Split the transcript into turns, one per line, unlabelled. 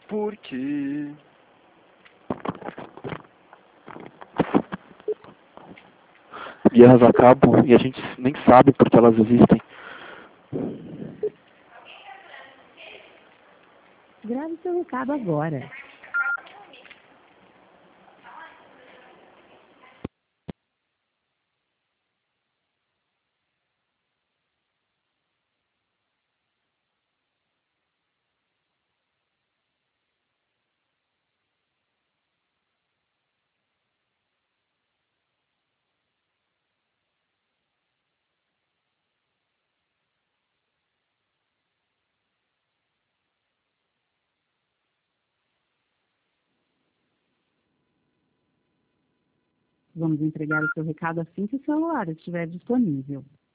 Por quê? Guerras acabam e a gente nem sabe porque elas existem.
Grave seu recado agora. Vamos entregar o seu recado assim que o celular estiver disponível.